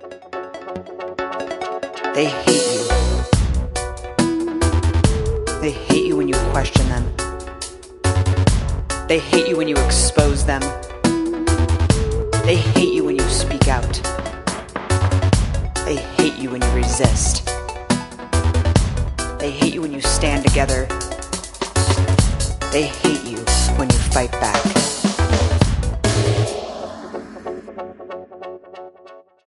They hate you. They hate you when you question them. They hate you when you expose them. They hate you when you speak out. They hate you when you resist. They hate you when you stand together. They hate you when you fight back.